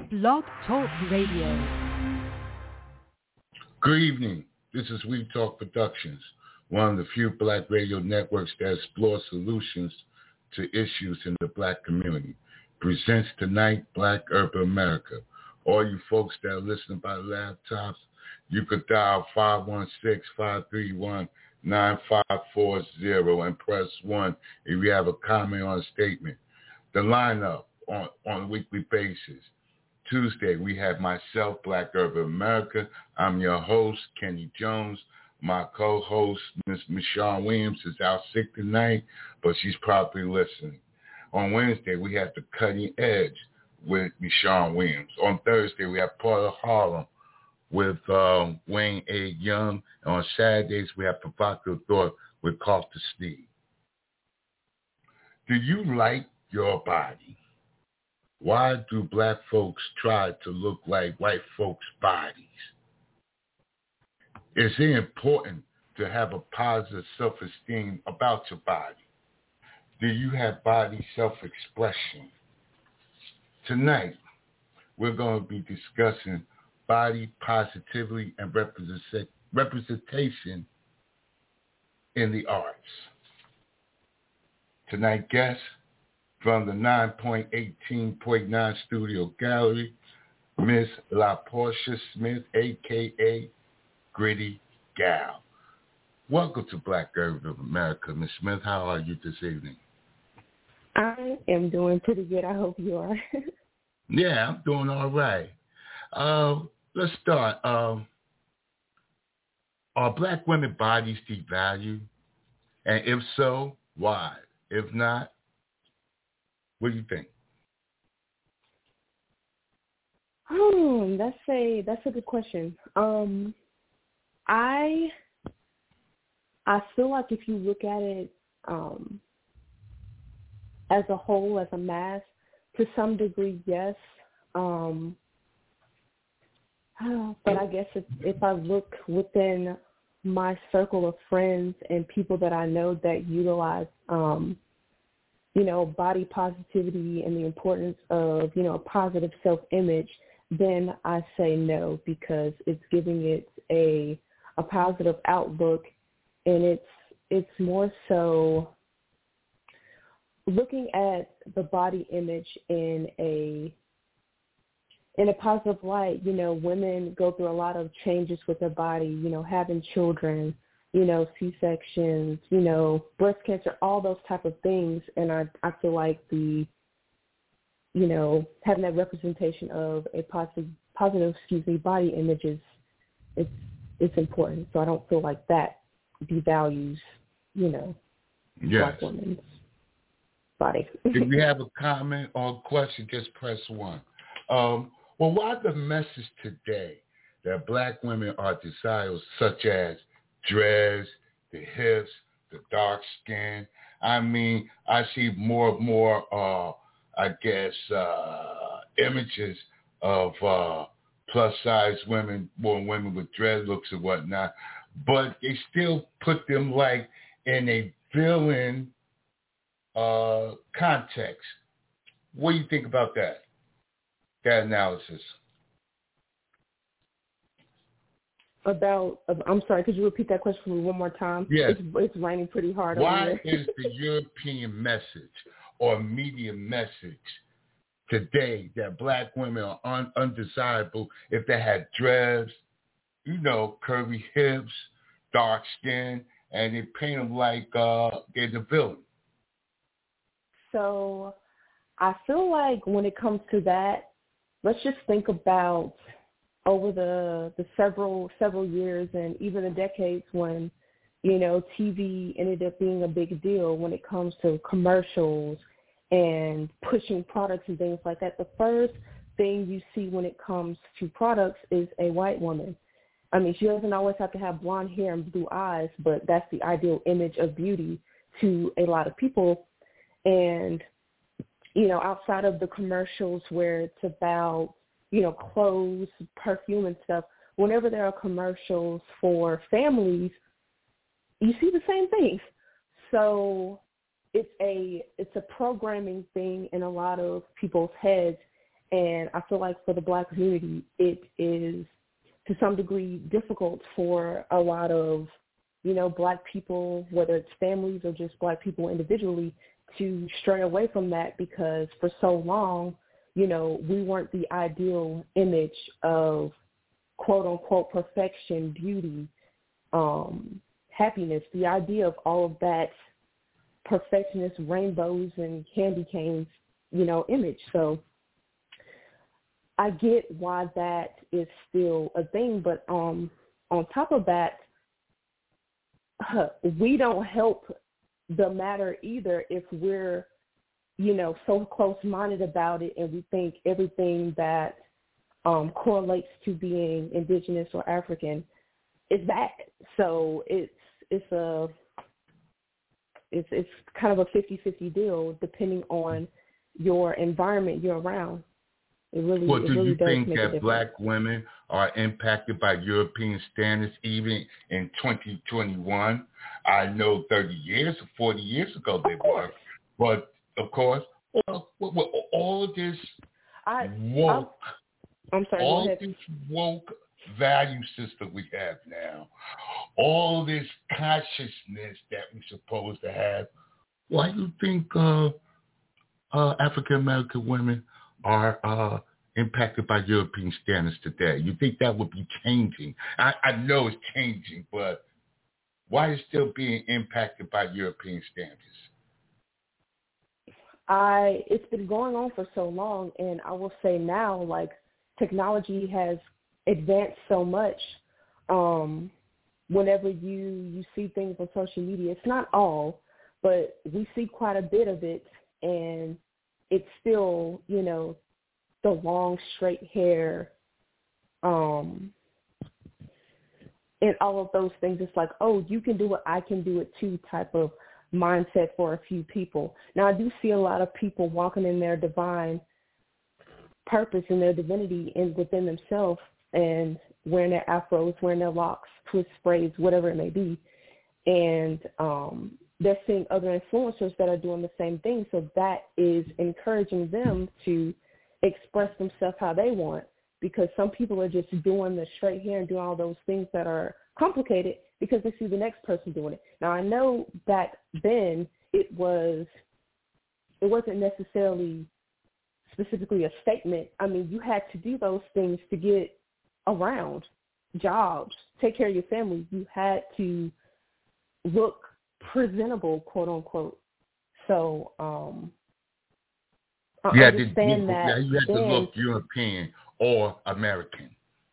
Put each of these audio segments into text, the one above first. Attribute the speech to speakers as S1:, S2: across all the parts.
S1: Blog Talk Radio.
S2: Good evening. This is We Talk Productions, one of the few Black radio networks that explore solutions to issues in the Black community. Presents tonight Black Urban America. All you folks that are listening by laptops, you could dial 516-531-9540 and press 1 if you have a comment or a statement. The lineup on a weekly basis. Tuesday, we have myself, Black Urban America. I'm your host, Kenny Jones. My co-host, Ms. Michonne Williams, is out sick tonight, but she's probably listening. On Wednesday, we have The Cutting Edge with Michonne Williams. On Thursday, we have Part of Harlem with Wayne A. Young. And on Saturdays, we have Provocative Thought with Carter Steve. Do you like your body? Why do Black folks try to look like white folks' bodies? Is it important to have a positive self-esteem about your body? Do you have body self-expression? Tonight, we're going to be discussing body positivity and representation in the arts. Tonight, guest from the 9.18.9 Studio Gallery, Miss LaPortia Smith, a.k.a. Gritty Gal. Welcome to Black Urban America, Miss Smith. How are you this evening?
S3: I am doing pretty good. I hope you are.
S2: Yeah, I'm doing all right. Let's start. Are Black women bodies devalued? And if so, why? If not, what do you think?
S3: That's a good question. I feel like if you look at it as a whole, as a mass, to some degree, yes. But I guess if I look within my circle of friends and people that I know that utilize, body positivity and the importance of, a positive self-image, then I say no, because it's giving it a positive outlook, and it's more so looking at the body image in a positive light. Women go through a lot of changes with their body, having children, C-sections, breast cancer, all those type of things. And I feel like having that representation of a positive body image it's important. So I don't feel like that devalues, Black women's body.
S2: If you have a comment or a question, just press 1. Well, why the message today that Black women are desirable, such as dreads, the hips, the dark skin? I mean, I see more and more, images of plus-size women, more women with dread looks and whatnot, but they still put them like in a villain context. What do you think about that analysis?
S3: I'm sorry, could you repeat that question for me one more time?
S2: Yes.
S3: It's raining pretty hard
S2: Why
S3: over here.
S2: is the European message or media message today that Black women are undesirable if they had dreads, curvy hips, dark skin, and they paint them like they're the villain?
S3: So I feel like when it comes to that, let's just think about over the several years and even the decades when, TV ended up being a big deal when it comes to commercials and pushing products and things like that. The first thing you see when it comes to products is a white woman. I mean, she doesn't always have to have blonde hair and blue eyes, but that's the ideal image of beauty to a lot of people. And, outside of the commercials where it's about, clothes, perfume and stuff, whenever there are commercials for families, you see the same things. So it's a programming thing in a lot of people's heads, And I feel like for the Black community, it is to some degree difficult for a lot of, Black people, whether it's families or just Black people individually, to stray away from that because for so long, we weren't the ideal image of quote unquote perfection, beauty, happiness, the idea of all of that perfectionist rainbows and candy canes, image. So I get why that is still a thing, but on top of that, we don't help the matter either if we're, so close-minded about it and we think everything that correlates to being indigenous or African is bad. So it's kind of a 50-50 deal depending on your environment you're around. It really,
S2: well, do you think
S3: that
S2: Black women are impacted by European standards even in 2021? I know 30 years or 40 years ago they were, but of course, all of this woke, all this woke value system we have now, all this consciousness that we're supposed to have, why do you think African American women are impacted by European standards today? You think that would be changing? I know it's changing, but why is it still being impacted by European standards?
S3: It's been going on for so long, and I will say now, like, technology has advanced so much. Whenever you see things on social media, it's not all, but we see quite a bit of it, and it's still, the long, straight hair, and all of those things. It's like, oh, you can do it, I can do it too type of mindset for a few people. Now, I do see a lot of people walking in their divine purpose and their divinity within themselves and wearing their afros, wearing their locks, twist braids, whatever it may be. And they're seeing other influencers that are doing the same thing. So that is encouraging them to express themselves how they want, because some people are just doing the straight hair and doing all those things that are complicated because they see the next person doing it. Now, I know that then it wasn't necessarily specifically a statement. I mean, you had to do those things to get around, jobs, take care of your family. You had to look presentable, quote unquote. So I understand that.
S2: You had to look European or American.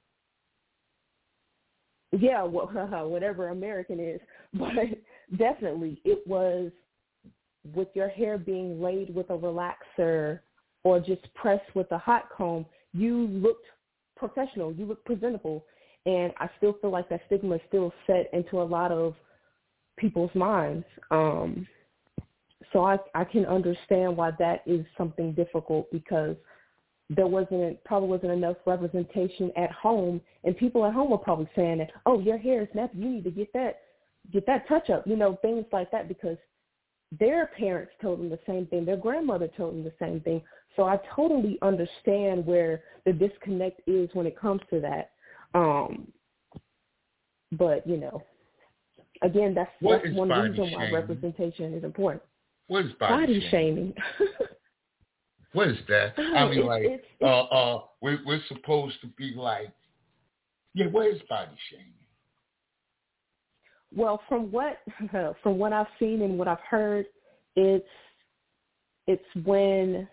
S3: Yeah, well, whatever American is. But definitely it was with your hair being laid with a relaxer or just pressed with a hot comb, you looked professional, you looked presentable. And I still feel like that stigma is still set into a lot of people's minds. So I can understand why that is something difficult, because there probably wasn't enough representation at home, and people at home were probably saying that, oh, your hair is nappy, you need to get that touch up, things like that, because their parents told them the same thing, their grandmother told them the same thing. So I totally understand where the disconnect is when it comes to that. But again, that's one reason why representation is important.
S2: What is body
S3: shaming?
S2: What is that? I mean, we're supposed to be like, what is body shaming?
S3: Well, from what I've seen and what I've heard, it's when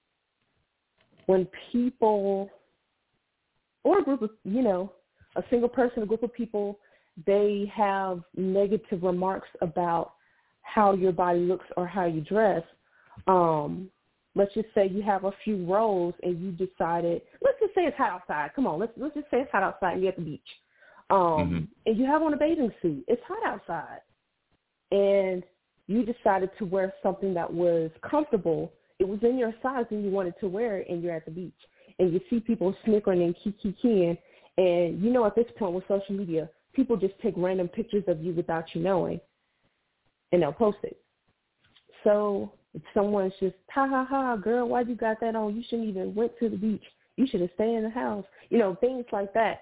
S3: people or a group of, a single person, a group of people, they have negative remarks about how your body looks or how you dress. Let's just say you have a few roles and you decided, let's just say it's hot outside. Come on, let's just say it's hot outside and you're at the beach. And you have on a bathing suit. It's hot outside. And you decided to wear something that was comfortable. It was in your size and you wanted to wear it, and you're at the beach. And you see people snickering and kikiing. And at this point with social media, people just take random pictures of you without you knowing, and they'll post it. So If someone's just, ha, ha, ha, girl, why you got that on? You shouldn't even went to the beach. You should have stayed in the house. Things like that.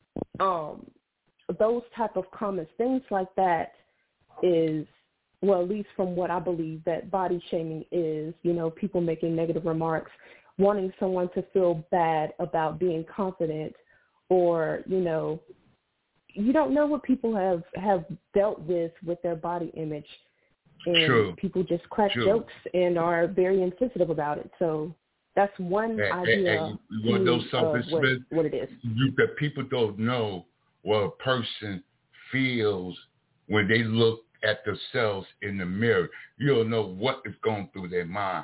S3: Those type of comments, things like that is, well, at least from what I believe that body shaming is, people making negative remarks, wanting someone to feel bad about being confident, or, you don't know what people have dealt with their body image. And
S2: True.
S3: people just crack jokes and are very insensitive about it. So that's one idea of what it is.
S2: That people don't know what a person feels when they look at themselves in the mirror. You don't know what is going through their mind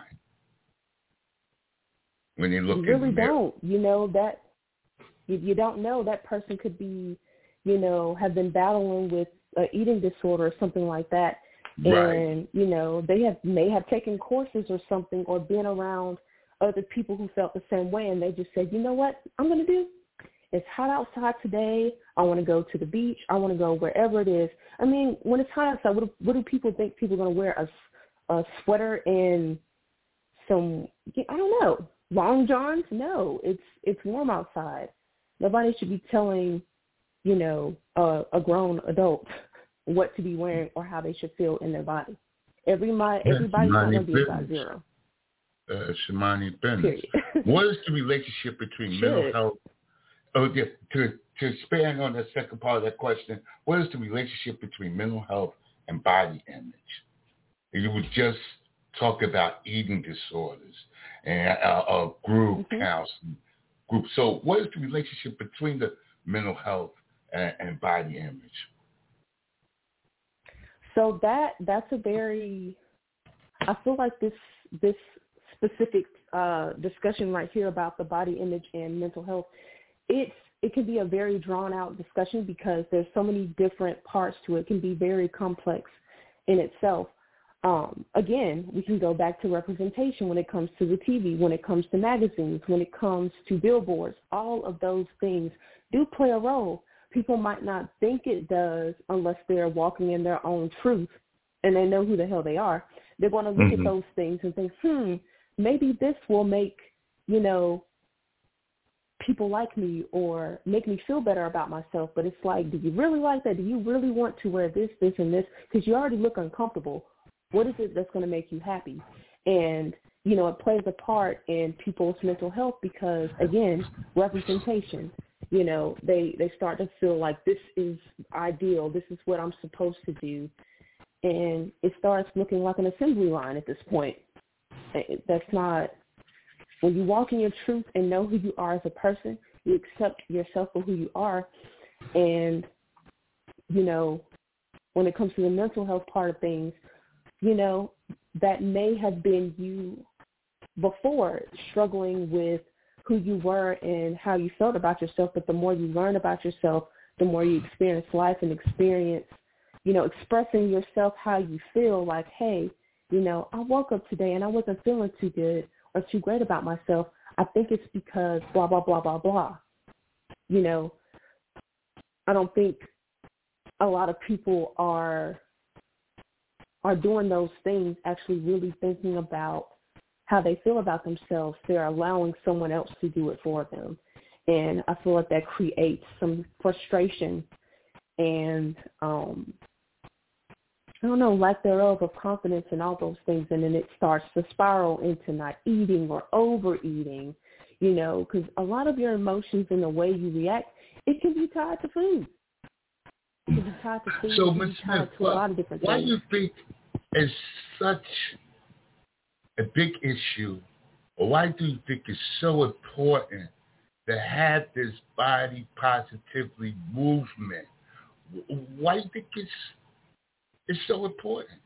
S2: when they look in the mirror.
S3: You really don't. That you don't know, that person could be, have been battling with an eating disorder or something like that.
S2: Right.
S3: And, they may have taken courses or something, or been around other people who felt the same way, and they just said, you know what I'm going to do? It's hot outside today. I want to go to the beach. I want to go wherever it is. I mean, when it's hot outside, what do people think people are going to wear? A sweater and some, I don't know, long johns? No, it's warm outside. Nobody should be telling, a grown adult what to be wearing or how they should feel in their body. Everybody's not going to be a size zero.
S2: Shimani Bennett. What is the relationship between mental health? Oh, yeah, to expand on the second part of that question, what is the relationship between mental health and body image? You would just talk about eating disorders and group counseling. So what is the relationship between the mental health and body image?
S3: So that's a very, I feel like this specific discussion right here about the body image and mental health, it can be a very drawn out discussion because there's so many different parts to it. It can be very complex in itself. Again, we can go back to representation when it comes to the TV, when it comes to magazines, when it comes to billboards. All of those things do play a role. People might not think it does unless they're walking in their own truth and they know who the hell they are. They're going to look at those things and think, maybe this will make, people like me or make me feel better about myself. But it's like, do you really like that? Do you really want to wear this, this, and this? Because you already look uncomfortable. What is it that's going to make you happy? And, it plays a part in people's mental health because, again, representation. They start to feel like this is ideal. This is what I'm supposed to do. And it starts looking like an assembly line at this point. That's not, when you walk in your truth and know who you are as a person, you accept yourself for who you are. And, when it comes to the mental health part of things, that may have been you before, struggling with who you were and how you felt about yourself. But the more you learn about yourself, the more you experience life and experience, expressing yourself how you feel, like, hey, I woke up today and I wasn't feeling too good or too great about myself. I think it's because blah, blah, blah, blah, blah. I don't think a lot of people are doing those things actually really thinking about how they feel about themselves. They're allowing someone else to do it for them. And I feel like that creates some frustration and, lack thereof of confidence and all those things. And then it starts to spiral into not eating or overeating, because a lot of your emotions and the way you react, it can be tied to food. It can be tied to food.
S2: So,
S3: it can be tied to a lot of different things.
S2: Why do you think it's such a big issue, or why do you think it's so important to have this body positively movement? Why do you think it's so important?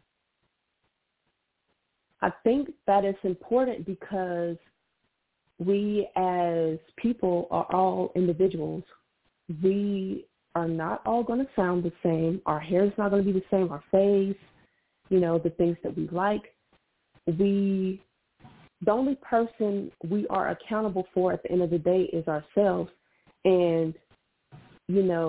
S3: I think that it's important because we as people are all individuals. We are not all going to sound the same. Our hair is not going to be the same. Our face, the things that we like. The only person we are accountable for at the end of the day is ourselves. And,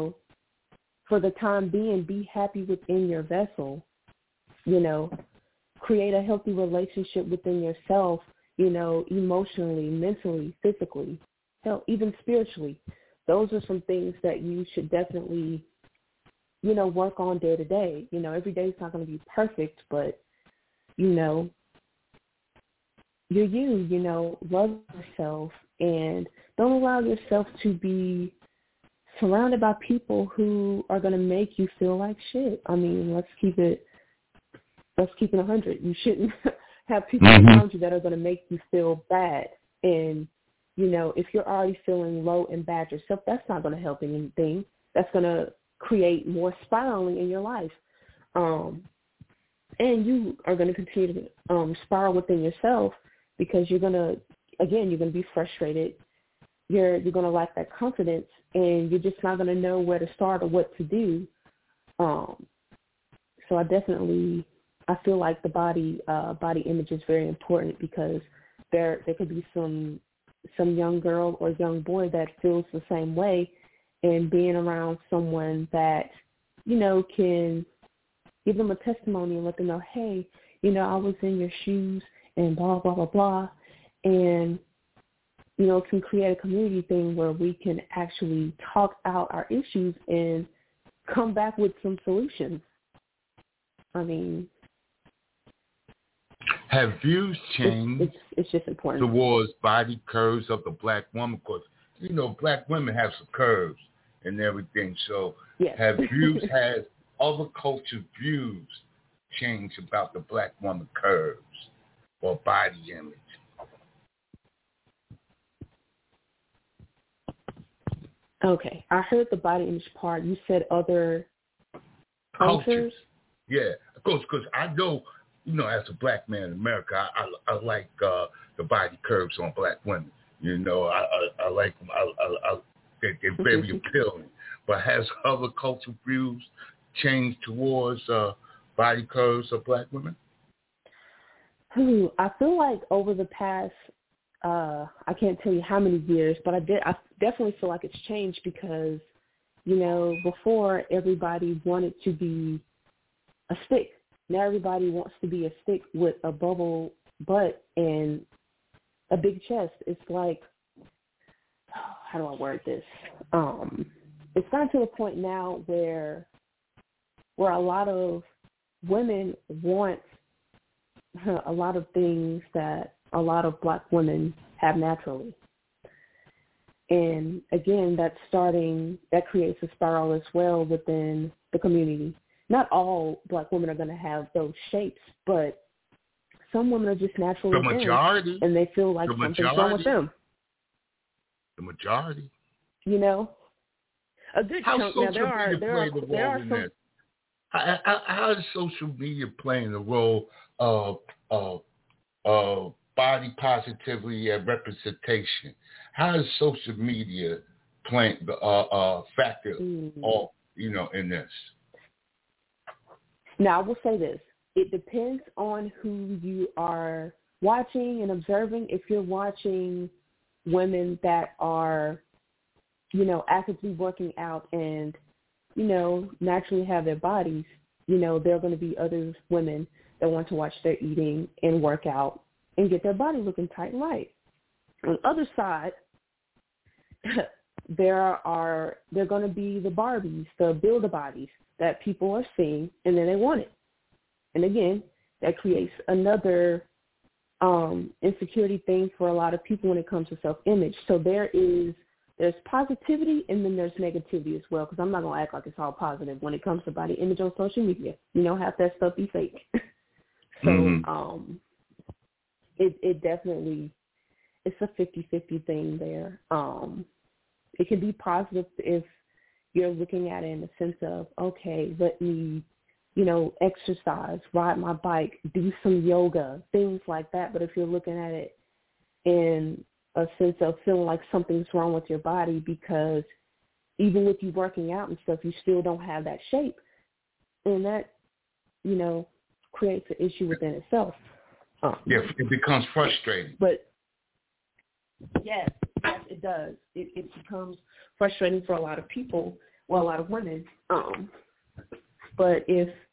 S3: for the time being, be happy within your vessel. create a healthy relationship within yourself, you know, emotionally, mentally, physically, hell, even spiritually. Those are some things that you should definitely, you know, work on day to day. You know, every day is not going to be perfect, but, you know, you're you know, love yourself and don't allow yourself to be surrounded by people who are going to make you feel like shit. I mean, let's keep it 100. You shouldn't have people around you that are going to make you feel bad. And, you know, if you're already feeling low and bad yourself, that's not going to help anything. That's going to create more spiraling in your life. And you are going to continue to spiral within yourself because you're going to be frustrated. You're going to lack that confidence, and you're just not going to know where to start or what to do. So I feel like the body image is very important because there could be some young girl or young boy that feels the same way, and being around someone that, you know, can give them a testimony and let them know, hey, you know, I was in your shoes and blah, blah, blah, blah. And, you know, can create a community thing where we can actually talk out our issues and come back with some solutions. I mean,
S2: have views changed
S3: it's just important
S2: towards body curves of the black woman? Because, you know, black women have some curves and everything. So
S3: yes.
S2: Have views, has other culture views changed about the black woman curves or body image?
S3: Okay, I heard the body image part. You said other cultures?
S2: Yeah, because I know, you know, as a black man in America, I like the body curves on black women. You know, I like them. They're very appealing. But has other cultural views changed towards body curves of black women?
S3: I feel like over the past, I can't tell you how many years, but I definitely feel like it's changed because, you know, before everybody wanted to be a stick. Now everybody wants to be a stick with a bubble butt and a big chest. It's like, how do I word this? It's gotten to a point now where a lot of women want a lot of things that a lot of black women have naturally. And again, that creates a spiral as well within the community. Not all black women are going to have those shapes, but some women are just naturally
S2: the majority,
S3: thin, and they feel like something's wrong with them.
S2: The majority.
S3: You know, a good chunk. Now there are some.
S2: How is social media playing the role of body positivity and representation? How is social media playing factor all, you know, in this?
S3: Now, I will say this. It depends on who you are watching and observing. If you're watching women that are, you know, actively working out and, you know, naturally have their bodies, you know, there are going to be other women that want to watch their eating and work out and get their body looking tight and right. On the other side, there are going to be the Barbies, the Build-A-Bodies that people are seeing, and then they want it. And again, that creates another insecurity thing for a lot of people when it comes to self-image. So there's positivity and then there's negativity as well, because I'm not going to act like it's all positive when it comes to body image on social media. You know, half that stuff be fake. So it definitely, it's a 50-50 thing there. It can be positive if you're looking at it in the sense of, okay, let me, you know, exercise, ride my bike, do some yoga, things like that. But if you're looking at it in a sense of feeling like something's wrong with your body because even with you working out and stuff, you still don't have that shape, and that, you know, creates an issue within itself.
S2: It becomes frustrating.
S3: But yes, it does. It becomes frustrating for a lot of people, well, a lot of women. But if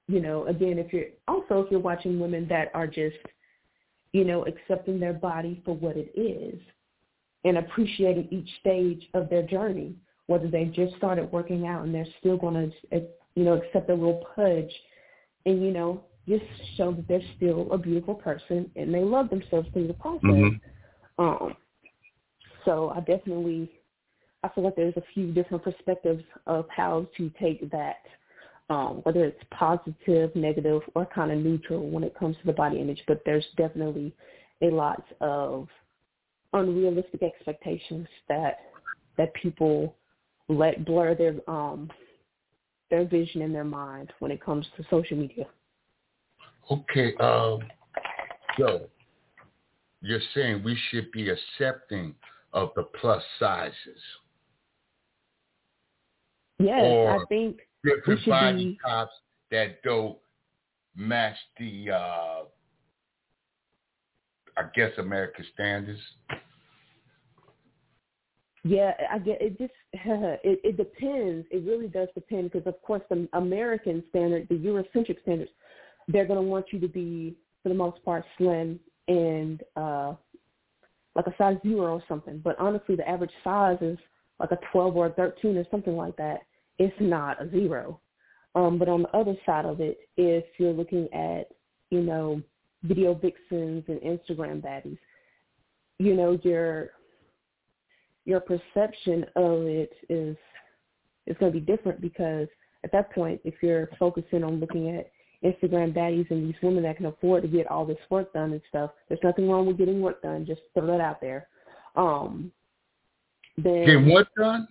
S3: again, if you're watching women that are just, accepting their body for what it is and appreciating each stage of their journey, whether they just started working out and they're still going to, accept a little pudge and, just show that they're still a beautiful person and they love themselves through the process. Mm-hmm. So I feel like there's a few different perspectives of how to take that, whether it's positive, negative, or kind of neutral when it comes to the body image. But there's definitely a lot of unrealistic expectations that people let blur their vision in their mind when it comes to social media.
S2: Okay, so you're saying we should be accepting of the plus sizes.
S3: Yes,
S2: or
S3: I think
S2: different body types that don't match the, American standards.
S3: Yeah, I get it. Just it depends. It really does depend because, of course, the American standard, the Eurocentric standards, they're going to want you to be, for the most part, slim and like a size 0 or something. But honestly, the average size is like a 12 or a 13 or something like that. It's not a 0. But on the other side of it, if you're looking at, video vixens and Instagram baddies, your perception of it is going to be different because at that point, if you're focusing on looking at Instagram baddies and these women that can afford to get all this work done and stuff, there's nothing wrong with getting work done. Just throw that out there. Then
S2: getting what done?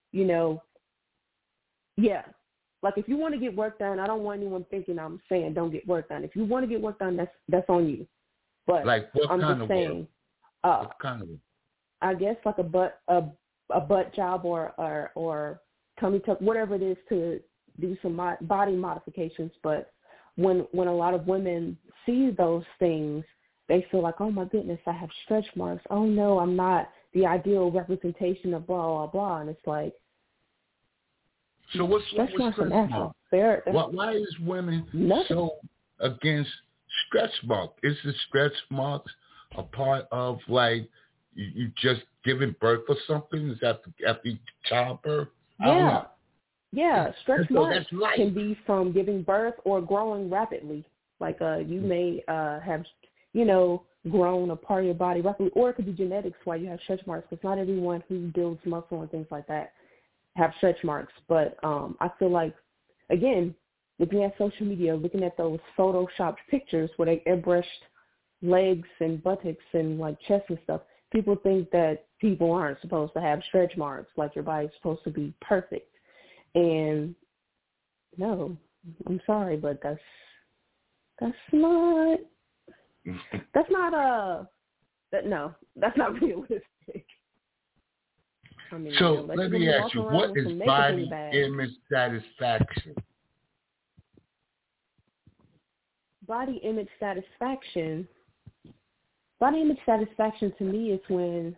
S3: Yeah. Like if you want to get work done, I don't want anyone thinking I'm saying don't get work done. If you want to get work done, that's on you. But
S2: like what
S3: I'm
S2: kind
S3: just
S2: of
S3: saying,
S2: work? What kind of work?
S3: I guess like a butt job or tummy tuck, whatever it is, to do some body modifications. But when a lot of women see those things, they feel like, oh my goodness, I have stretch marks. Oh no, I'm not the ideal representation of blah blah blah. And it's like,
S2: so what's wrong with stretch marks? Why is women so against stretch marks? Is the stretch marks a part of like you just giving birth or something? Is that after childbirth? I don't know.
S3: Yeah, stretch marks can be from giving birth or growing rapidly. Like you may have, grown a part of your body rapidly, or it could be genetics why you have stretch marks, because not everyone who builds muscle and things like that have stretch marks. But I feel like, again, looking at social media, looking at those photoshopped pictures where they airbrushed legs and buttocks and like chest and stuff, people think that people aren't supposed to have stretch marks, like your body's supposed to be perfect. And no, I'm sorry, but that's not realistic. I mean,
S2: so let me ask you, what is body image satisfaction?
S3: Body image satisfaction to me is when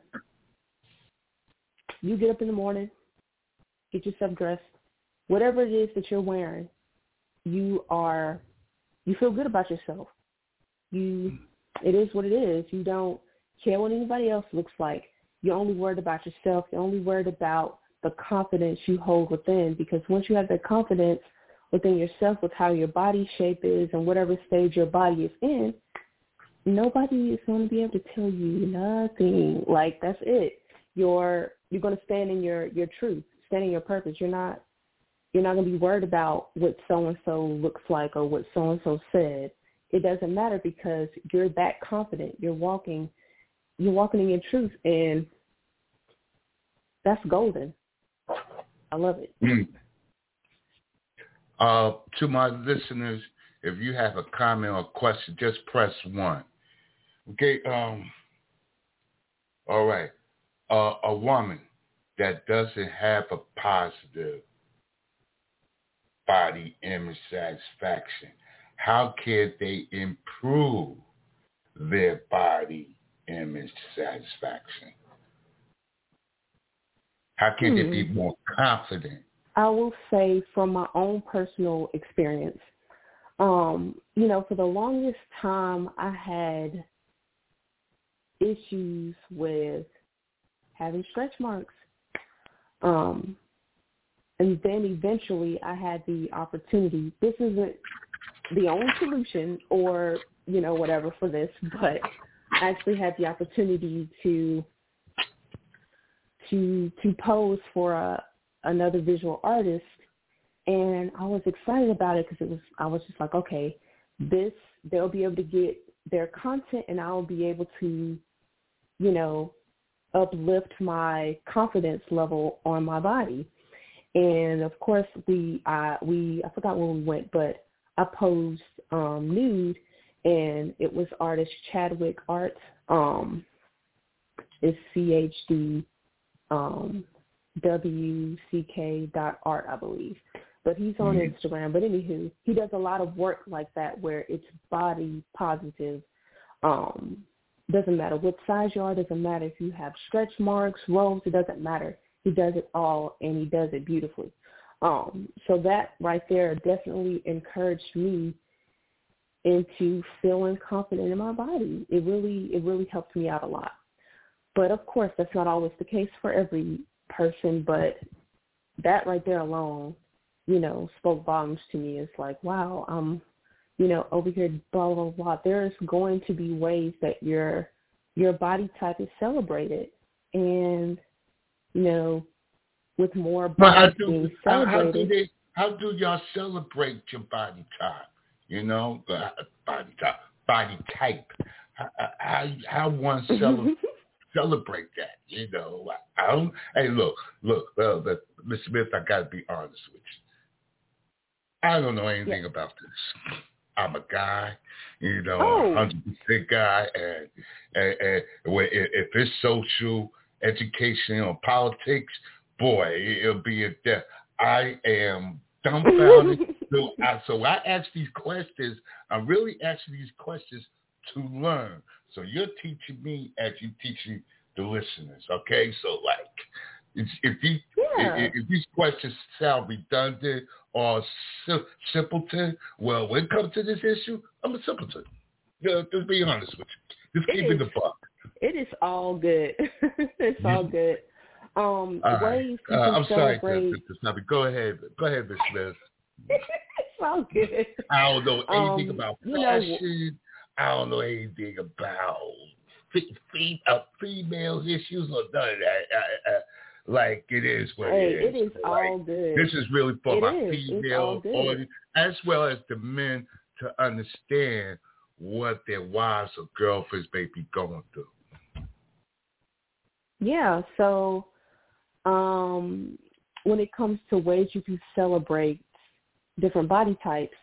S3: you get up in the morning, get yourself dressed, whatever it is that you're wearing, you feel good about yourself. It is what it is. You don't care what anybody else looks like. You're only worried about yourself. You're only worried about the confidence you hold within, because once you have that confidence within yourself with how your body shape is and whatever stage your body is in, nobody is going to be able to tell you nothing. Like, that's it. You're going to stand in your truth, stand in your purpose. You're not going to be worried about what so-and-so looks like or what so-and-so said. It doesn't matter because you're that confident. You're walking in your truth, and that's golden. I love it.
S2: To my listeners, if you have a comment or question, just press 1. Okay. All right. A woman that doesn't have a positive body image satisfaction, how can they improve their body image satisfaction? How can they be more confident?
S3: I will say from my own personal experience, For the longest time, I had issues with having stretch marks. And then eventually I had the opportunity. This isn't the only solution or, whatever for this, but I actually had the opportunity to pose for another visual artist. And I was excited about it because I was just like, okay, they'll be able to get their content and I'll be able to, uplift my confidence level on my body. And of course I forgot where we went, but I posed nude, and it was artist Chadwick Art. It's CHDWCK.art, I believe. But he's on Instagram. But anywho, he does a lot of work like that where it's body positive. Doesn't matter what size you are. Doesn't matter if you have stretch marks, rolls. It doesn't matter. He does it all, and he does it beautifully. So that right there definitely encouraged me into feeling confident in my body. It really helped me out a lot. But of course, that's not always the case for every person. But that right there alone, spoke volumes to me. It's like, wow, over here, blah, blah, blah. There's going to be ways that your body type is celebrated. And, with more bodies being celebrated.
S2: How do y'all celebrate your body type? Body type. How one celebrate that? I don't. Hey, look, Miss Smith, I gotta be honest with you. I don't know anything about this. I'm a guy, 100% guy, and if it's social, education, or politics, boy, it'll be a death. I am dumbfounded. So I ask these questions. I'm really asking these questions to learn. So you're teaching me as you're teaching the listeners, okay? So, if these questions sound redundant or simpleton, well, when it comes to this issue, I'm a simpleton. Just be honest with you. Just keep it the buck.
S3: It is all good. It's all good. Ways you can
S2: I'm
S3: celebrate.
S2: sorry to stop you. Go ahead, Ms. Smith.
S3: It's all good.
S2: I don't know anything about fashion. I don't know anything about female issues or none of that. It is what it is.
S3: It is all good.
S2: This is really for my female audience, as well as the men, to understand what their wives or girlfriends may be going through.
S3: Yeah, so when it comes to ways you can celebrate different body types,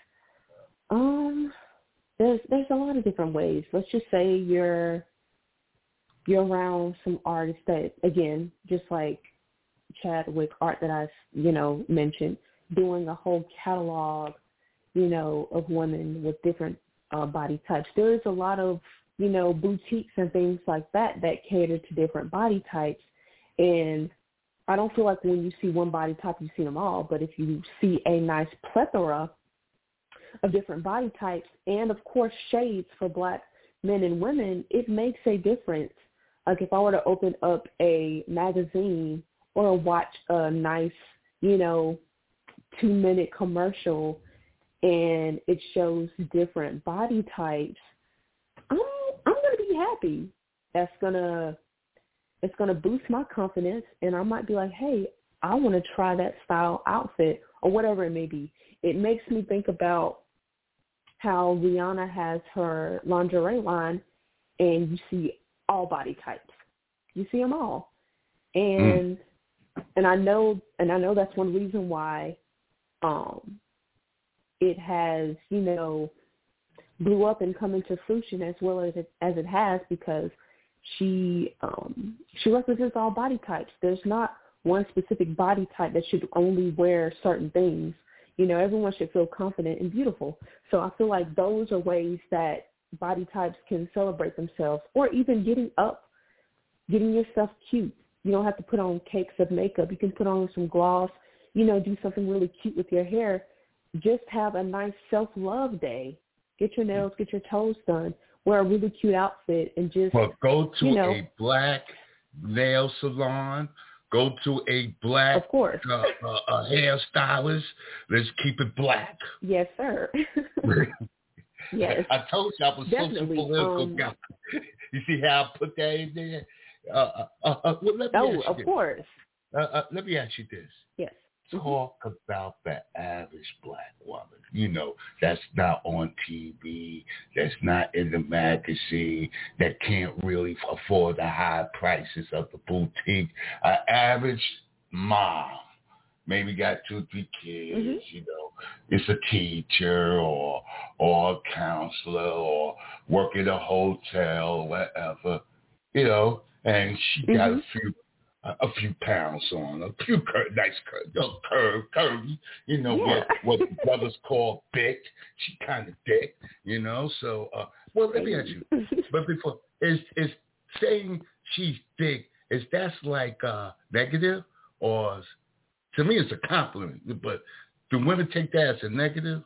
S3: there's a lot of different ways. Let's just say you're around some artists that, again, just like Chadwick Art that I mentioned, doing a whole catalog, of women with different body types. There's a lot of boutiques and things like that cater to different body types. And I don't feel like when you see one body type, you see them all. But if you see a nice plethora of different body types and, of course, shades for Black men and women, it makes a difference. Like if I were to open up a magazine or watch a nice, 2-minute commercial and it shows different body types, I'm going to be happy. It's gonna boost my confidence, and I might be like, hey, I want to try that style outfit or whatever it may be. It makes me think about how Rihanna has her lingerie line, and you see all body types. You see them all, and I know that's one reason why it has blew up and come into fruition as well as it has, because she represents all body types. There's not one specific body type that should only wear certain things. Everyone should feel confident and beautiful. So I feel like those are ways that body types can celebrate themselves, or even getting yourself cute. You don't have to put on cakes of makeup. You can put on some gloss, do something really cute with your hair. just have a nice self-love day. Get your nails, get your toes done, wear a really cute outfit, and just
S2: go to a black nail salon. Go to a black
S3: of course.
S2: Hairstylist. Let's keep it black.
S3: Yes, sir. Yes.
S2: I told you I was
S3: definitely.
S2: social political guy. You see how I put that in there? Well, let me ask you
S3: of
S2: this.
S3: Course.
S2: Let me ask you this.
S3: Yes.
S2: Talk about the average black woman, that's not on TV, that's not in the magazine, that can't really afford the high prices of the boutique. An average mom, maybe got 2-3 kids, it's a teacher or a counselor or work at a hotel or whatever, and she got a few pounds on, a few nice curvy, what brothers call thick. She kind of thick, So, well, let me ask you. But before, is saying she's thick, is that like negative, or to me it's a compliment? But do women take that as a negative?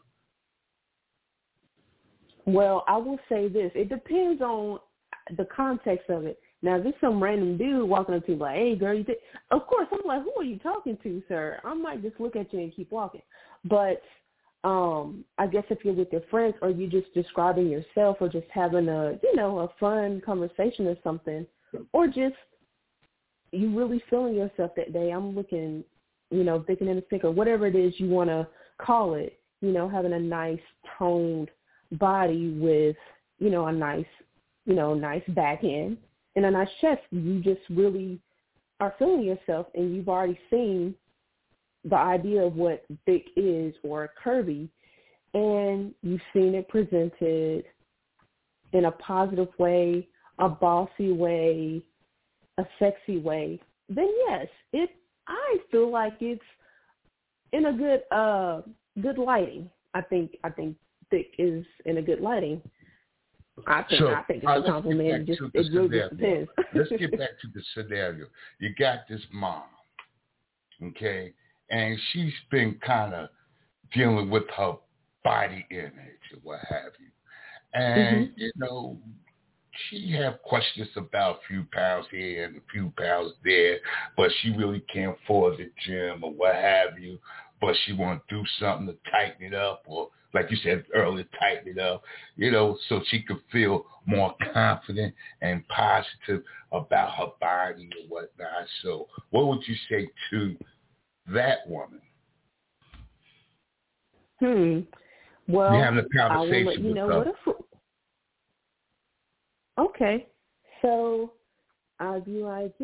S3: Well, I will say this: it depends on the context of it. Now, if there's some random dude walking up to you like, hey, girl, you think? Of course, I'm like, who are you talking to, sir? I might just look at you and keep walking. But I guess if you're with your friends or you're just describing yourself or just having a fun conversation or something, or just you really feeling yourself that day, I'm looking, thinking in the stick or whatever it is you want to call it, having a nice toned body with, a nice, nice back end. And a nice chest, you just really are feeling yourself, and you've already seen the idea of what thick is or curvy, and you've seen it presented in a positive way, a bossy way, a sexy way, then yes, I feel like it's in a good lighting. I think thick is in a good lighting. I think it's a compliment. It really just depends.
S2: Let's get back to the scenario. You got this mom, okay, and she's been kind of dealing with her body image and what have you. And, she have questions about a few pounds here and a few pounds there, but she really can't afford the gym or what have you, but she want to do something to tighten it up or, like you said earlier, tighten it up, so she could feel more confident and positive about her body and whatnot. So what would you say to that woman?
S3: Well,
S2: you're having a conversation
S3: I will let you know
S2: her.
S3: Okay. So I'd be like,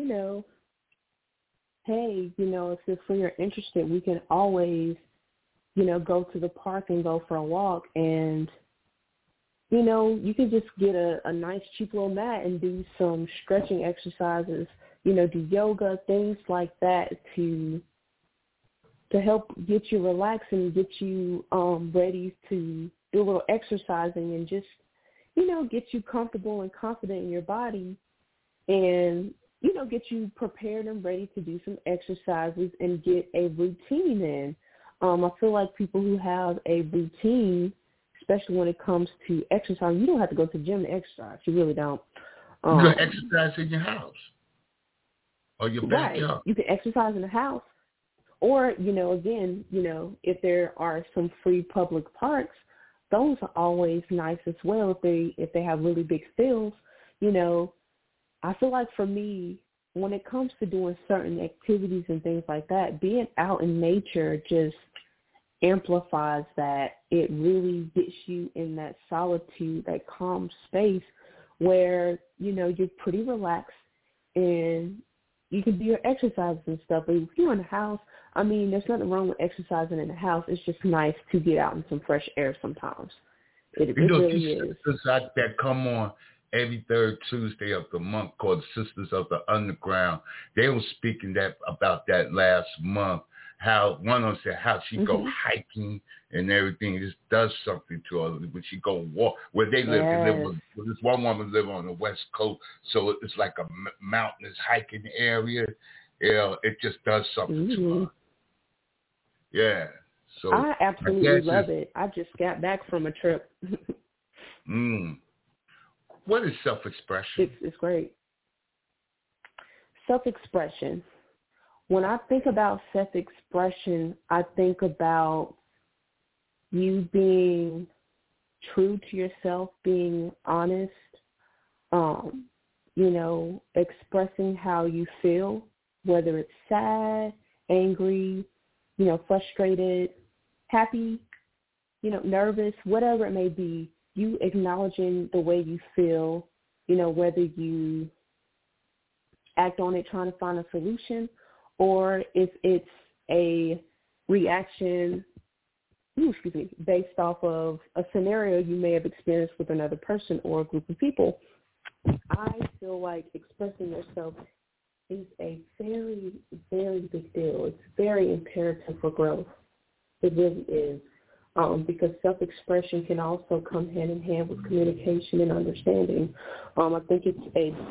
S3: hey, if you're interested, we can always go to the park and go for a walk, and, you can just get a nice cheap little mat and do some stretching exercises, do yoga, things like that to help get you relaxed and get you ready to do a little exercising and just, get you comfortable and confident in your body and, get you prepared and ready to do some exercises and get a routine in. I feel like people who have a routine, especially when it comes to exercise, you don't have to go to the gym to exercise. You really don't.
S2: You can exercise in your house or your backyard.
S3: Right. You can exercise in the house. Or, again, if there are some free public parks, those are always nice as well if they have really big fields. I feel like for me, when it comes to doing certain activities and things like that, being out in nature just amplifies that. It really gets you in that solitude, that calm space where, you're pretty relaxed and you can do your exercises and stuff. But if you're in the house, there's nothing wrong with exercising in the house. It's just nice to get out in some fresh air sometimes. It really is.
S2: Sisters that come on every third Tuesday of the month called Sisters of the Underground, they were speaking about that last month, how one of them said how she go hiking and everything. It just does something to her when she go walk. Where they live, this one woman live on the West Coast, so it's like a mountainous hiking area. It just does something to her. Yeah. So
S3: I absolutely love it. I just got back from a trip.
S2: What is self-expression?
S3: It's great. Self-expression. When I think about self-expression, I think about you being true to yourself, being honest, expressing how you feel, whether it's sad, angry, frustrated, happy, nervous, whatever it may be, you acknowledging the way you feel, whether you act on it trying to find a solution or if it's a reaction, based off of a scenario you may have experienced with another person or a group of people. I feel like expressing yourself is a very, very big deal. It's very imperative for growth. It really is. Because self-expression can also come hand in hand with communication and understanding. I think it's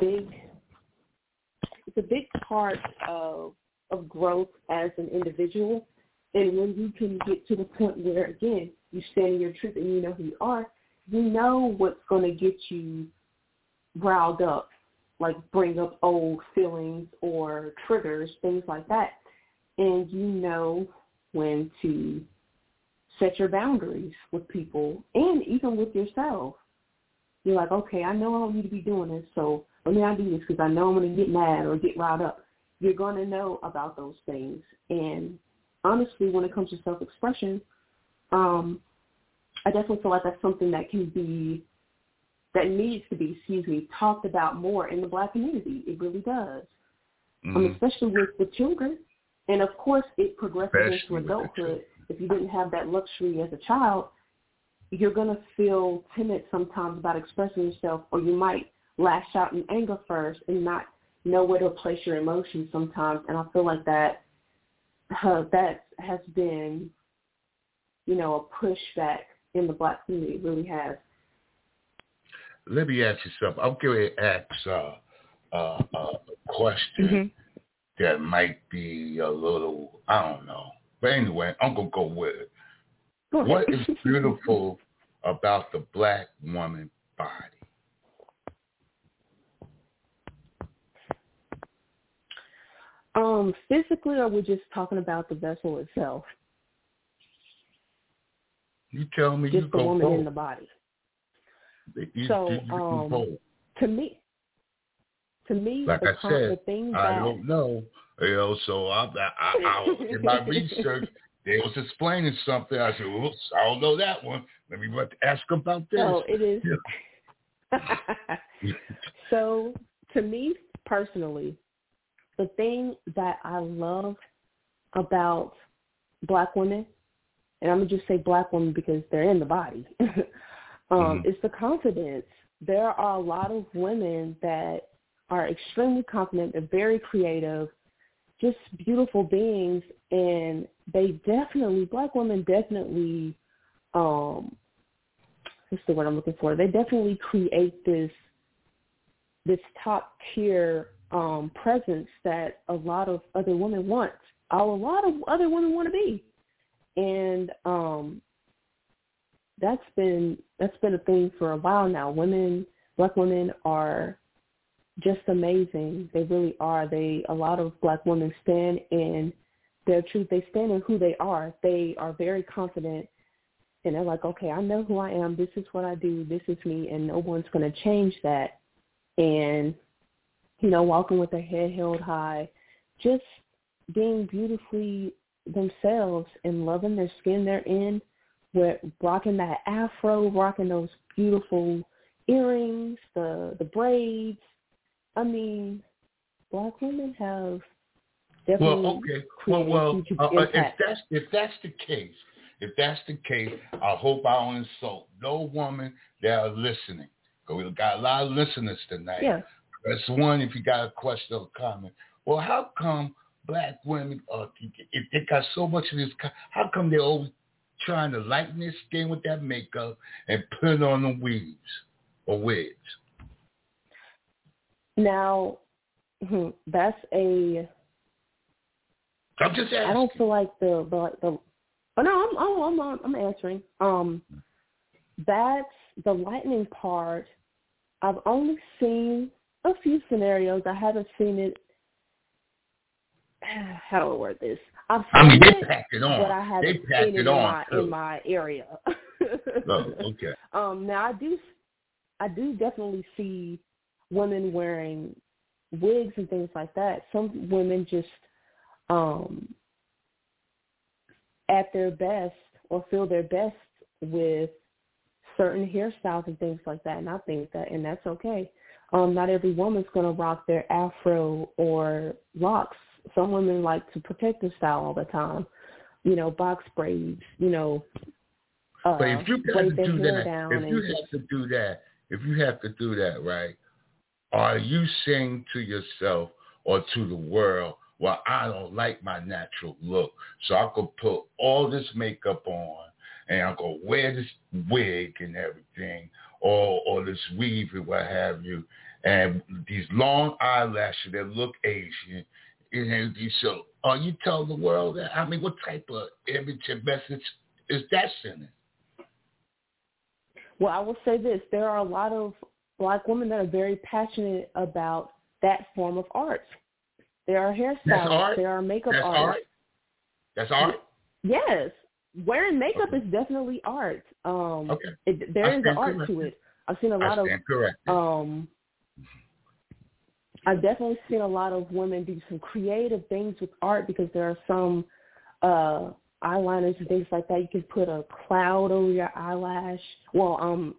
S3: a big part of growth as an individual. And when you can get to the point where, again, you stand in your truth and you know who you are, you know what's going to get you riled up, like bring up old feelings or triggers, things like that. And you know when to set your boundaries with people and even with yourself. You're like, okay, I know I don't need to be doing this, so let me not do this because I know I'm going to get mad or get riled up. You're going to know about those things. And honestly, when it comes to self-expression, I definitely feel like that's something that needs to be, talked about more in the Black community. It really does, especially with children. And, of course, it progresses into adulthood. If you didn't have that luxury as a child, you're going to feel timid sometimes about expressing yourself, or you might lash out in anger first and not know where to place your emotions sometimes. And I feel like that has been, a pushback in the Black community. It really has.
S2: Let me ask you something. I'm going to ask a question that might be a little, I don't know. But anyway, I'm going to go with it. What is beautiful about the Black woman body?
S3: Physically, or we're just talking about the vessel itself?
S2: You tell me.
S3: Just
S2: you
S3: the
S2: go
S3: woman
S2: forward.
S3: in the body. To me,
S2: like I said,
S3: the thing that
S2: I don't know. So I in my research, they was explaining something. I said, oops, I don't know that one. Let me ask about this.
S3: So it is. So to me personally, the thing that I love about Black women, and I'm going to just say Black women because they're in the body, is the confidence. There are a lot of women that are extremely confident. They're very creative, just beautiful beings, and Black women definitely, what's the word I'm looking for? They definitely create this top tier presence that a lot of other women want. A lot of other women want to be, and that's been a thing for a while now. Black women are just amazing. They really are. A lot of Black women stand in their truth. They stand in who they are. They are very confident, and they're like, okay, I know who I am. This is what I do. This is me, and no one's going to change that. And, walking with their head held high, just being beautifully themselves and loving their skin they're in, with rocking that afro, rocking those beautiful earrings, the braids. I mean, Black women have definitely created a huge impact.
S2: If that's the case, I hope I don't insult no woman that are listening. Because we got a lot of listeners tonight.
S3: Yeah.
S2: That's one. If you got a question or comment, well, how come Black women, if they got so much of this, how come they're always trying to lighten their skin with that makeup and put on the weaves or wigs?
S3: Now, I'm just asking. I don't feel like the Oh no, I'm answering. That's the lightning part. I've only seen a few scenarios. I haven't seen it. How do I word this? I've seen
S2: they pack it on.
S3: but I haven't seen it in my area.
S2: Oh, okay.
S3: Now I do definitely see women wearing wigs and things like that. Some women just at their best or feel their best with certain hairstyles and things like that, and I think that, and that's okay. Not every woman's going to rock their afro or locks. Some women like to protect their style all the time, box braids,
S2: but if you got to do that, if you have to do that, right, are you saying to yourself or to the world, well, I don't like my natural look, so I could put all this makeup on and I'll go wear this wig and everything, or this weave and what have you, and these long eyelashes that look Asian. And so are you telling the world that? I mean, what type of image and message is that sending?
S3: Well, I will say this. There are a lot of Black women that are very passionate about that form of art. There are hairstylists. There are makeup artists.
S2: That's art?
S3: Yes. Wearing makeup is definitely art.
S2: Okay.
S3: There is an art to it. I've seen a lot of I've definitely seen a lot of women do some creative things with art because there are some eyeliners and things like that. You can put a cloud over your eyelash. Well,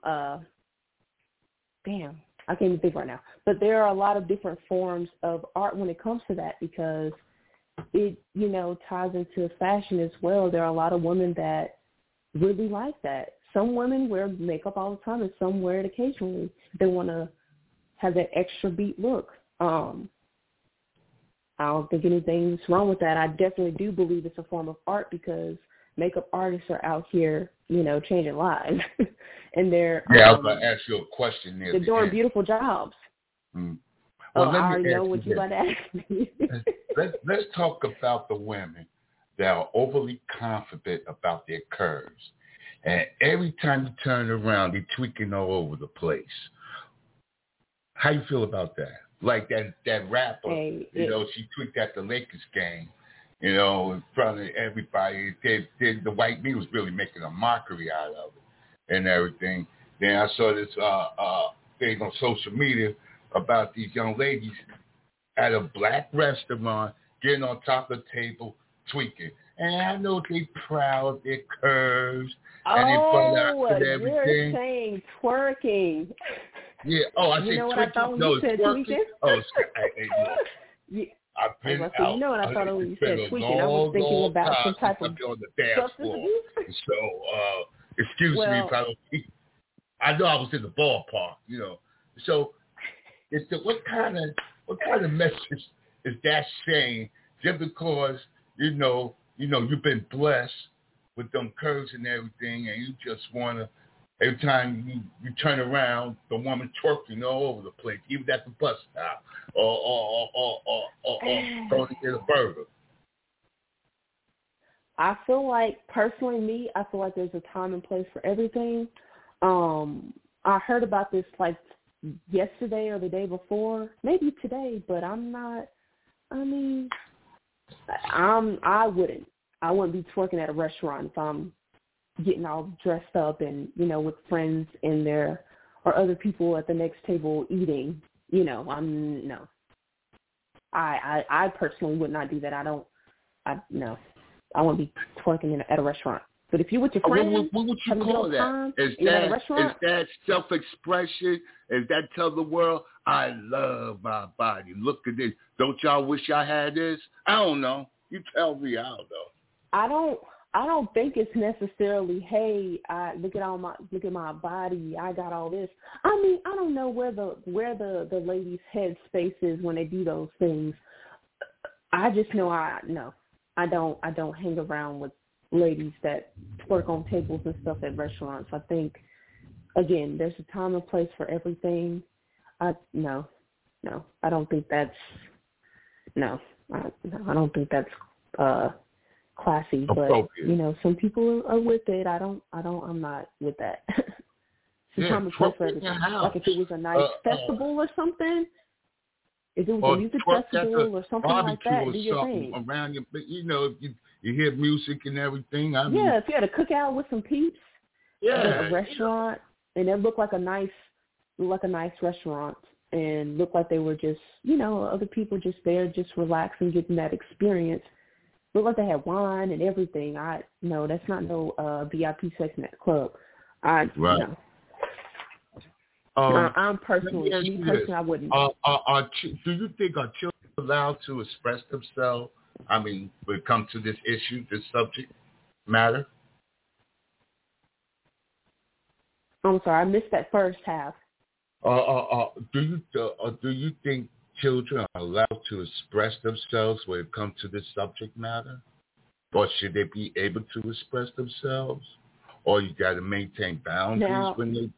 S3: damn, I can't even think right now. But there are a lot of different forms of art when it comes to that because it, ties into fashion as well. There are a lot of women that really like that. Some women wear makeup all the time and some wear it occasionally. They want to have that extra beat look. I don't think anything's wrong with that. I definitely do believe it's a form of art because makeup artists are out here, changing lives. And they're
S2: I was going to ask you a question there.
S3: They're doing beautiful jobs.
S2: Mm. Well,
S3: I already know what you're about to ask me.
S2: Let's talk about the women that are overly confident about their curves. And every time you turn around, they're tweaking all over the place. How you feel about that? Like that rapper, she tweaked at the Lakers game, in front of everybody. The white media was really making a mockery out of it and everything. Then I saw this thing on social media about these young ladies at a Black restaurant getting on top of the table tweaking. And I know they proud of their curves and they fun out and everything.
S3: You're saying twerking.
S2: Yeah. Oh, I
S3: said
S2: tweaking.
S3: I thought when you said tweaking?
S2: I've been out.
S3: You know what I thought when you said tweaking? I was thinking about some type of
S2: on the dance floor. So, excuse me if I don't speak. I know I was in the ballpark, So, what kind of message is that saying? Just because you've been blessed with them curves and everything, and you just wanna. Every time you turn around, the woman twerking all over the place, even at the bus stop, or going to get a burger.
S3: I feel like, personally, I feel like there's a time and place for everything. I heard about this like yesterday or the day before, maybe today, but I'm not. I mean, I wouldn't be twerking at a restaurant if I'm getting all dressed up and, with friends in there or other people at the next table eating, I personally would not do that. I won't be twerking at a restaurant. But if you're with your friends,
S2: what would you call that? Is that self-expression? Is that tell the world, I love my body. Look at this. Don't y'all wish I had this? I don't know. You tell me. I don't know.
S3: I don't think it's necessarily, hey, look at my body, I got all this. I mean, I don't know where the ladies' head space is when they do those things. I just know I don't hang around with ladies that twerk on tables and stuff at restaurants. I think, again, there's a time and place for everything. I don't think that's classy, but you know, some people are with it. I'm not with that. It's time and place for everything. Like if it was a nice festival or something, if it was a music festival or something like that, do your thing.
S2: Around you know, you hear music and everything. I
S3: mean, if you had a cookout with some peeps, at a restaurant, and it looked like a nice restaurant, and looked like they were just, you know, other people just there, just relaxing, getting that experience. Looked like they had wine and everything. No, that's not no VIP section at the club. No. I'm personally, I wouldn't.
S2: Do you think are children allowed to express themselves? I mean, when it comes to this issue, this subject matter?
S3: I'm sorry, I missed that first half.
S2: Do you think children are allowed to express themselves when it comes to this subject matter, or should they be able to express themselves, or you got to maintain boundaries when they?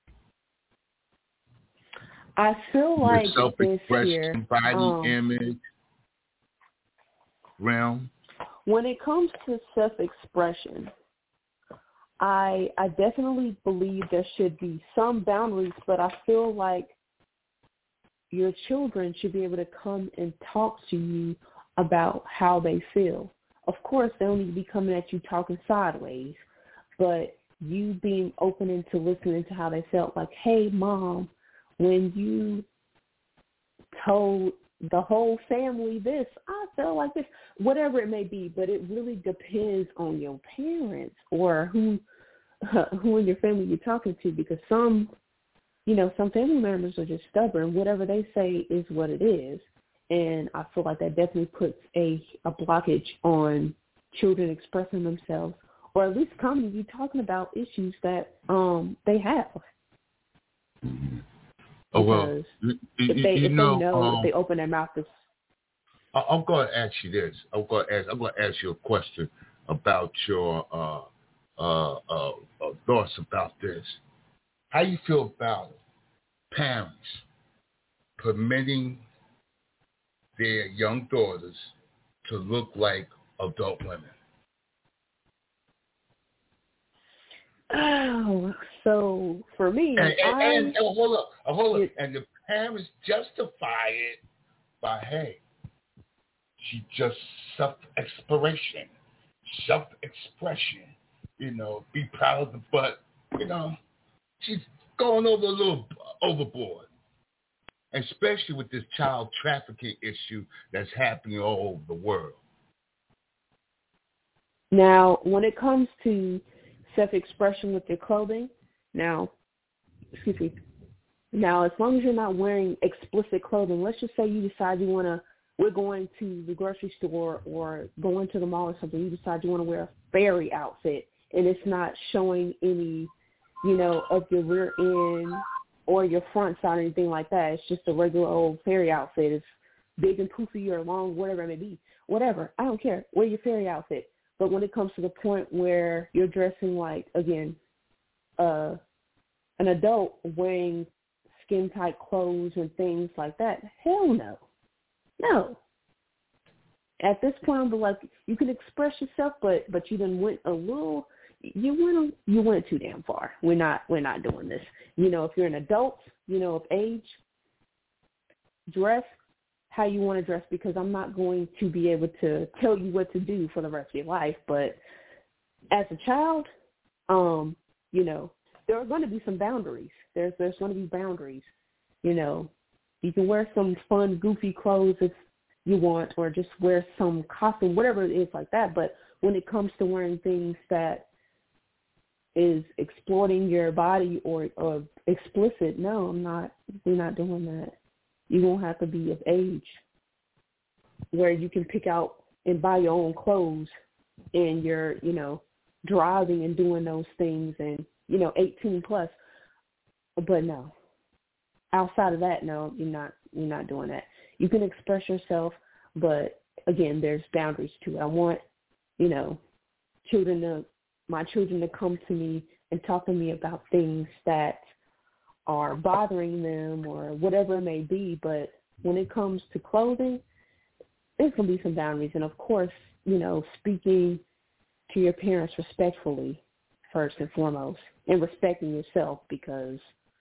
S3: I feel like
S2: self-expression, body image realm.
S3: When it comes to self-expression, I definitely believe there should be some boundaries, but I feel like your children should be able to come and talk to you about how they feel. Of course, they don't need to be coming at you talking sideways, but you being open into listening to how they felt, like, hey, Mom, when you told the whole family this, I felt like this, whatever it may be, but it really depends on your parents or who in your family you're talking to, because some family members are just stubborn. Whatever they say is what it is, and I feel like that definitely puts a blockage on children expressing themselves, or at least coming to you talking about issues that they have.
S2: Mm-hmm.
S3: Because if they open their mouth,
S2: I'm going to ask you this. I'm going to ask you a question about your thoughts about this. How you feel about parents permitting their young daughters to look like adult women?
S3: Oh, so for me,
S2: and hold up, and the parents justify it by, hey, she just self-expression, you know, be proud of the butt, you know, she's going over a little overboard, especially with this child trafficking issue that's happening all over the world.
S3: Now, when it comes to self-expression with your clothing, now, as long as you're not wearing explicit clothing, let's just say you decide we're going to the grocery store or going to the mall or something, you decide you want to wear a fairy outfit, and it's not showing any, you know, of your rear end or your front side or anything like that. It's just a regular old fairy outfit. It's big and poofy or long, whatever it may be. Whatever. I don't care. Wear your fairy outfit. But when it comes to the point where you're dressing like, again, an adult wearing skin-tight clothes and things like that, hell no. No. At this point, I'm like, you can express yourself, but you done went a little, you went too damn far. We're not doing this. You know, if you're an adult, you know, of age, dress how you want to dress, because I'm not going to be able to tell you what to do for the rest of your life. But as a child, you know, there are going to be some boundaries. There's going to be boundaries. You know, you can wear some fun, goofy clothes if you want, or just wear some costume, whatever it is like that. But when it comes to wearing things that is exploiting your body or explicit, no, we're not doing that. You won't have to be of age where you can pick out and buy your own clothes and you're, you know, driving and doing those things and, you know, 18 plus. But no, outside of that, no, you're not doing that. You can express yourself, but again, there's boundaries to it. I want, you know, my children to come to me and talk to me about things that are bothering them or whatever it may be. But when it comes to clothing, there's going to be some boundaries. And of course, speaking to your parents respectfully first and foremost, and respecting yourself, because,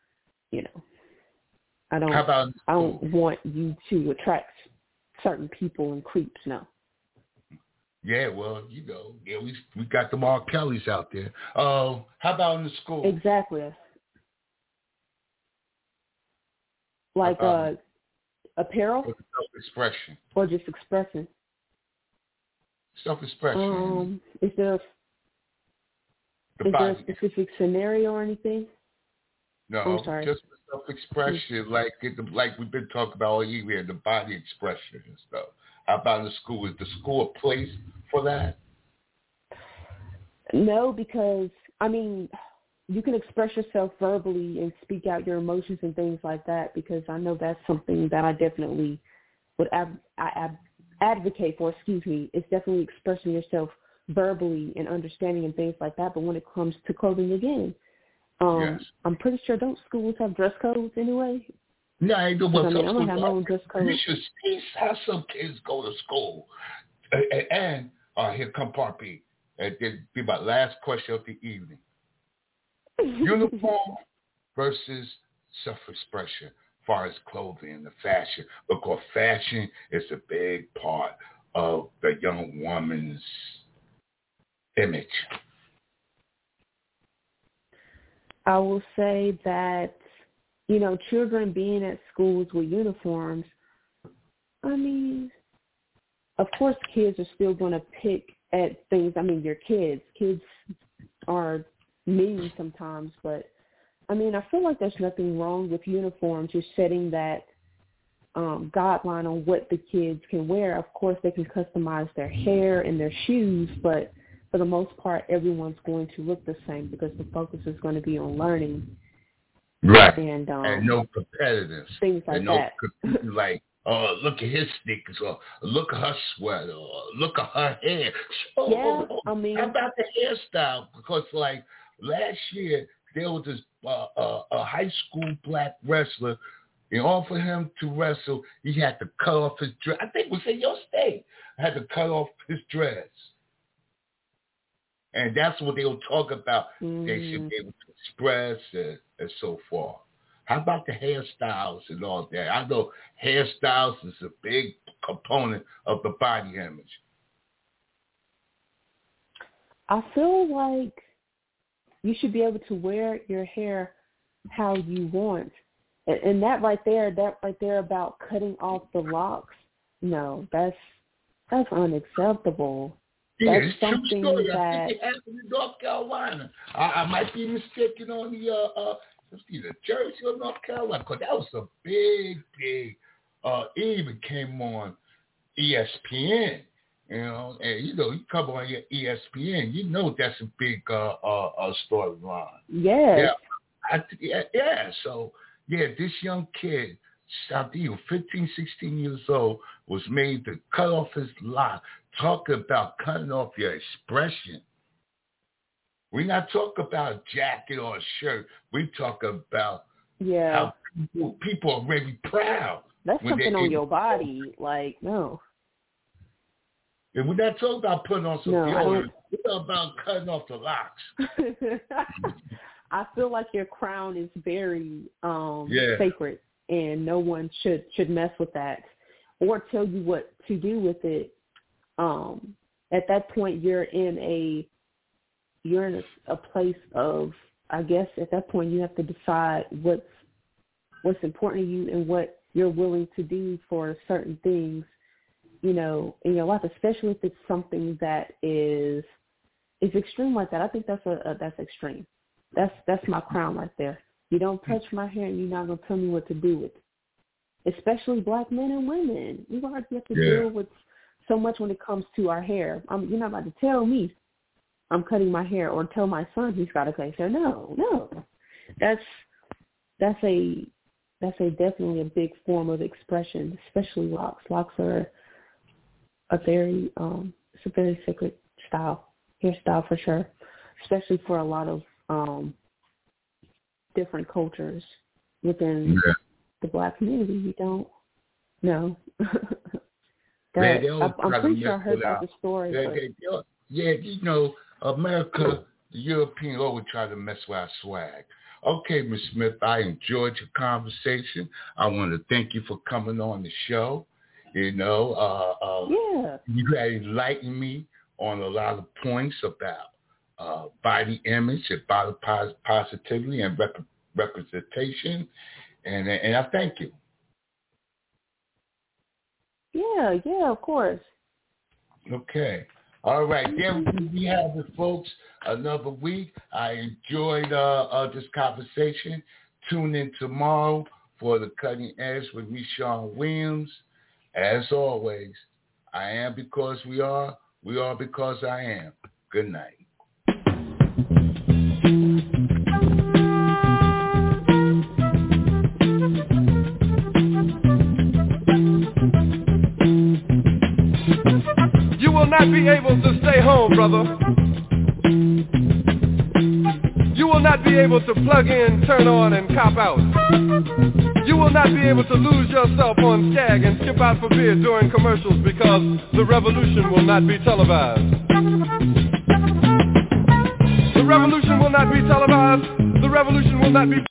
S3: I don't want you to attract certain people and creeps. No.
S2: Yeah, well, we got the R. Kellys out there. How about in the school?
S3: Exactly. Like apparel?
S2: Self-expression.
S3: Or just expressing?
S2: Self-expression.
S3: Is there a specific scenario or anything?
S2: No,
S3: I'm sorry.
S2: Just self-expression, like we've been talking about all year, the body expression and stuff. How about in the school? Is the school a place for that?
S3: No, because, you can express yourself verbally and speak out your emotions and things like that, because I know that's something that I definitely would advocate for, It's definitely expressing yourself verbally and understanding and things like that. But when it comes to clothing, again,
S2: yes.
S3: I'm pretty sure don't schools have dress codes anyway?
S2: No, I don't.
S3: I'm going to have my own dress code.
S2: You should see how some kids go to school. And here come Part B. This be my last question of the evening. Uniform versus self-expression as far as clothing and the fashion. Because fashion is a big part of the young woman's image.
S3: I will say that, children being at schools with uniforms, of course kids are still going to pick at things. Your kids. Kids are mean sometimes, but, I feel like there's nothing wrong with uniforms. You're setting that guideline on what the kids can wear. Of course, they can customize their hair and their shoes, but for the most part, everyone's going to look the same because the focus is going to be on learning.
S2: Right.
S3: And
S2: no competitiveness.
S3: Things like that.
S2: Like, look at his sneakers, or look at her sweater, or look at her hair. How about the hairstyle? Because, like, last year, there was this a high school black wrestler. In order for him to wrestle, he had to cut off his dress. I think it was in your state. Had to cut off his dress. And that's what they'll talk about. They should be able to express and so forth. How about the hairstyles and all that? I know hairstyles is a big component of the body image.
S3: I feel like you should be able to wear your hair how you want. And that right there about cutting off the locks, no, that's unacceptable.
S2: Yeah,
S3: that's
S2: it's
S3: something
S2: true story.
S3: that
S2: I think it happened in North Carolina. I might be mistaken on the Jersey or North Carolina, because that was a big. It even came on ESPN. And you come on your ESPN, that's a big storyline.
S3: Yes.
S2: Yeah. So this young kid, 15, 16 years old, was made to cut off his lock. Talk about cutting off your expression. We're not talking about a jacket or a shirt. We talk about how people are really proud.
S3: That's something on your body. Like, no.
S2: And we're not talking about putting on some deodorant. We're talking about cutting off the locks.
S3: I feel like your crown is very sacred, and no one should mess with that or tell you what to do with it. At that point, you're in a place of, I guess at that point you have to decide what's important to you and what you're willing to do for certain things, in your life, especially if it's something that is extreme like that. I think that's extreme. That's my crown right there. You don't touch my hair, and you're not gonna tell me what to do with it. Especially black men and women, we already have to deal with so much when it comes to our hair. You're not about to tell me I'm cutting my hair, or tell my son he's got to cut his hair. No, that's a definitely a big form of expression, especially locks. Locks are it's a very sacred hairstyle for sure, especially for a lot of different cultures within the black community. You don't know. I'm pretty sure I heard about the story.
S2: America, the Europeans always try to mess with our swag. Okay, Ms. Smith, I enjoyed your conversation. I want to thank you for coming on the show. You had enlightened me on a lot of points about body image and body positivity and representation, and I thank you.
S3: Yeah, of course.
S2: Okay. All right. There we have it, folks. Another week. I enjoyed this conversation. Tune in tomorrow for The Cutting Edge with me, Sean Williams. As always, I am because we are because I am. Good night.
S4: You will not be able to stay home, brother. You will not be able to plug in, turn on, and cop out. You will not be able to lose yourself on Skag and skip out for beer during commercials because the revolution will not be televised. The revolution will not be televised. The revolution will not be